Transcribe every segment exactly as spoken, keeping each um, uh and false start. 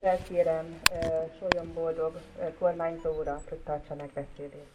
Felkérem Sólyom Boldog kormányzó urat, hogy tartsa meg beszédét.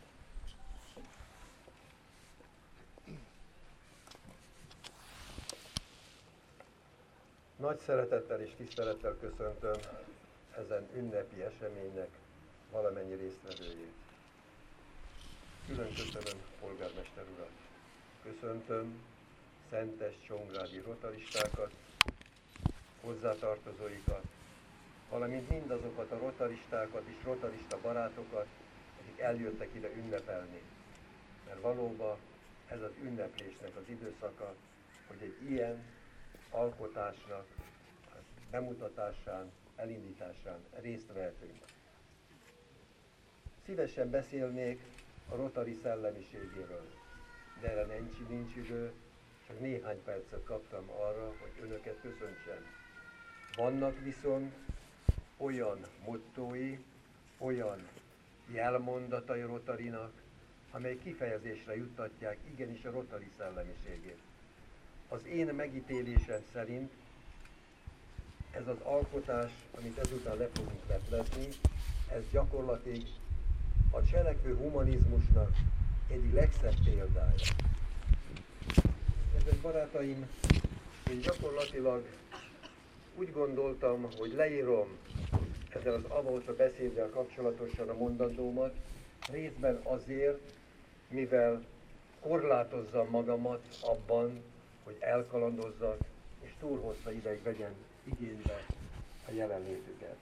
Nagy szeretettel és tisztelettel köszöntöm ezen ünnepi eseménynek valamennyi résztvevőjét. Külön köszönöm polgármester urat. Köszöntöm szentes csongrádi rotaristákat, hozzátartozóikat, valamint mindazokat a rotaristákat és rotarista barátokat, akik eljöttek ide ünnepelni. Mert valóban ez az ünneplésnek az időszaka, hogy egy ilyen alkotásnak bemutatásán, elindításán részt vehetünk. Szívesen beszélnék a Rotary szellemiségéről, de erre nincs, nincs idő, csak néhány percet kaptam arra, hogy önöket köszöntsem. Vannak viszont olyan mottói, olyan jelmondatai Rotarynak, amely kifejezésre juttatják igenis a Rotary szellemiségét. Az én megítélésem szerint ez az alkotás, amit ezután le fogunk replezni, ez gyakorlatilag a cselekvő humanizmusnak egyik legszebb példája. Kedves barátaim, én gyakorlatilag úgy gondoltam, hogy leírom ezzel az avóta beszéddel kapcsolatosan a mondandómat, részben azért, mivel korlátozzam magamat abban, hogy elkalandozzak, és túl hosszú ideig vegyen igénybe a jelenlétüket.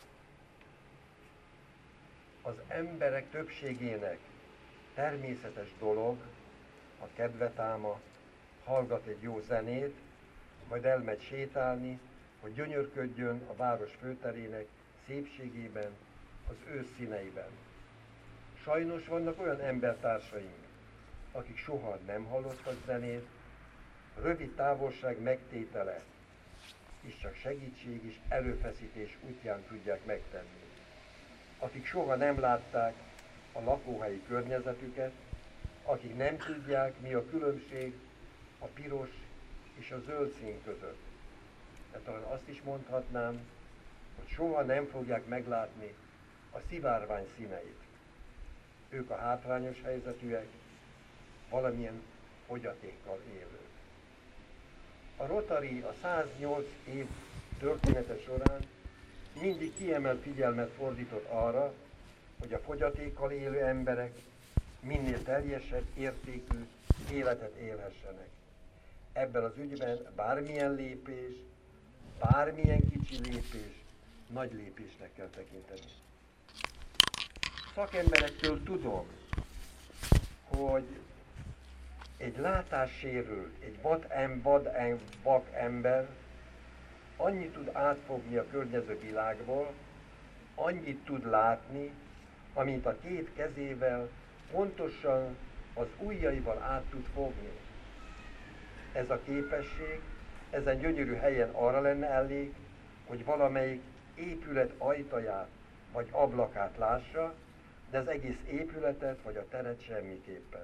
Az emberek többségének természetes dolog, ha kedve táma, hallgat egy jó zenét, majd elmegy sétálni, hogy gyönyörködjön a város főterének szépségében, az ősz színeiben. Sajnos vannak olyan embertársaink, akik soha nem hallottak zenét, rövid távolság megtétele, és csak segítség és erőfeszítés útján tudják megtenni. Akik soha nem látták a lakóhelyi környezetüket, akik nem tudják, mi a különbség a piros és a zöld szín között. De talán azt is mondhatnám, hogy soha nem fogják meglátni a szivárvány színeit. Ők a hátrányos helyzetűek, valamilyen fogyatékkal élők. A Rotary a száznyolc év története során mindig kiemelt figyelmet fordított arra, hogy a fogyatékkal élő emberek minél teljesebb értékű életet élhessenek. Ebben az ügyben bármilyen lépés, bármilyen kicsi lépés, nagy lépésnek kell tekinteni. Szakemberektől tudom, hogy egy látássérült, egy vad, em, vad em, vak ember annyit tud átfogni a környező világból, annyit tud látni, amint a két kezével pontosan az ujjaival át tud fogni. Ez a képesség ezen gyönyörű helyen arra lenne elég, hogy valamelyik épület ajtaját vagy ablakát lássa, de az egész épületet vagy a teret semmiképpen.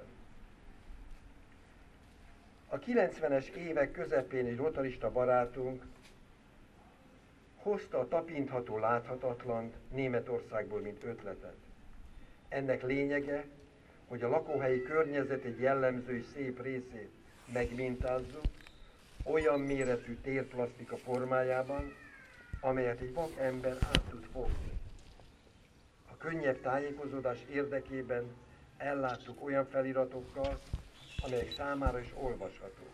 A kilencvenes évek közepén egy rotarista barátunk hozta a tapintható láthatatlant Németországból, mint ötletet. Ennek lényege, hogy a lakóhelyi környezet egy jellemző és szép részét megmintázzuk, olyan méretű térplasztika formájában, amelyet egy vak ember át tud fogni. A könnyebb tájékozódás érdekében elláttuk olyan feliratokkal, amelyek számára is olvashatók.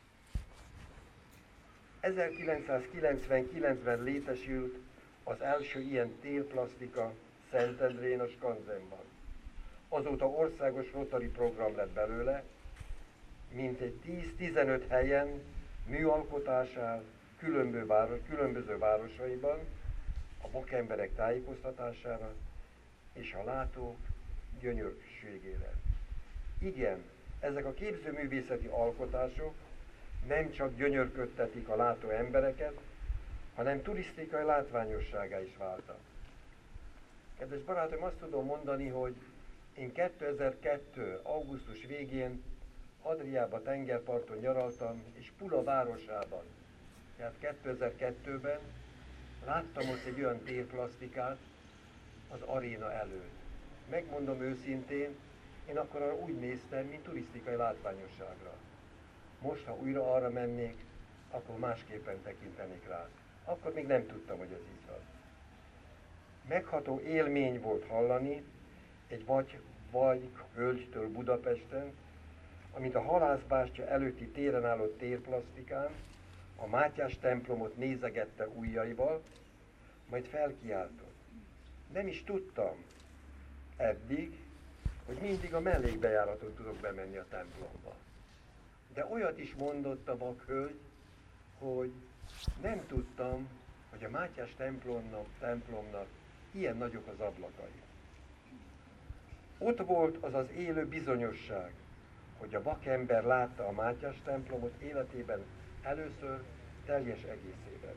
ezerkilencszázkilencvenkilencben létesült az első ilyen térplasztika Szentendrén a Skanzenban. Azóta országos Rotary program lett belőle, mintegy tíz-tizenöt helyen műalkotásán különböző, város, különböző városaiban a vakemberek tájékoztatására és a látók gyönyörűségére. Igen, ezek a képzőművészeti alkotások nem csak gyönyörködtetik a látó embereket, hanem turisztikai látványosságá is váltak. Kedves barátom, azt tudom mondani, hogy én kétezer-kettő. augusztus végén Adriába tengerparton nyaraltam, és Pula városában, tehát kétezer-kettőben láttam ott egy olyan térplasztikát az aréna előtt. Megmondom őszintén, én akkor arra úgy néztem, mint turisztikai látványosságra. Most, ha újra arra mennék, akkor másképpen tekintenék rá. Akkor még nem tudtam, hogy ez így van. Megható élmény volt hallani egy vagy, vagy hölgytől Budapesten, amint a halászbástya előtti téren álló térplasztikán a Mátyás templomot nézegette ujjaival, majd felkiáltott. Nem is tudtam eddig, hogy mindig a mellékbejáraton tudok bemenni a templomba. De olyat is mondott a vakhölgy, hogy nem tudtam, hogy a Mátyás templomnak, templomnak ilyen nagyok az ablakai. Ott volt az az élő bizonyosság, hogy a vakember látta a Mátyás templomot életében először teljes egészében.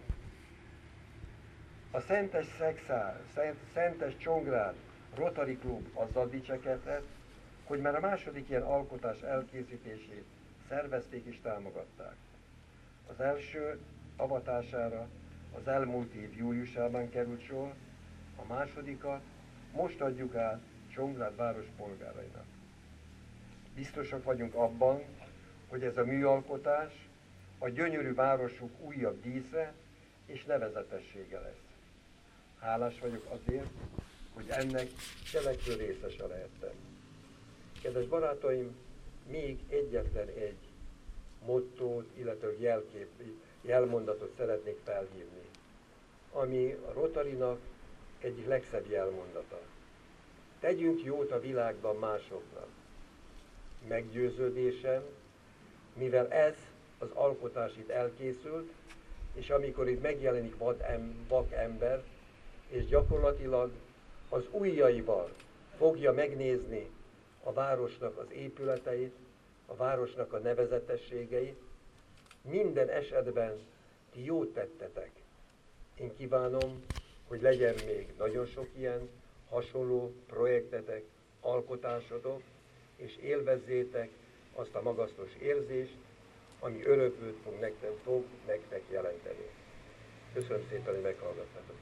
A Szentes Szexár, Szent, Szentes Csongrád Rotary Klub azzal dicsekedett, hogy már a második ilyen alkotás elkészítését szervezték és támogatták. Az első avatására az elmúlt év júliusában került sor, a másodikat most adjuk át Csongrád város polgárainak. Biztosak vagyunk abban, hogy ez a műalkotás a gyönyörű városuk újabb dísze és nevezetessége lesz. Hálás vagyok azért, hogy ennek cselekvő részese lehettem. Kedves barátaim, még egyetlen egy mottót, illetve jelkép, jelmondatot szeretnék felhívni, ami a Rotarynak egyik legszebb jelmondata. Tegyünk jót a világban másoknak. Meggyőződésem, mivel ez az alkotás itt elkészült, és amikor itt megjelenik vad em, vak ember, és gyakorlatilag az ujjaival fogja megnézni a városnak az épületeit, a városnak a nevezetességeit, minden esetben ti jót tettetek. Én kívánom, hogy legyen még nagyon sok ilyen hasonló projektetek, alkotásotok, és élvezzétek azt a magasztos érzést, ami örököt fog nektek, fog nektek jelenteni. Köszönöm szépen, hogy meghallgattatok.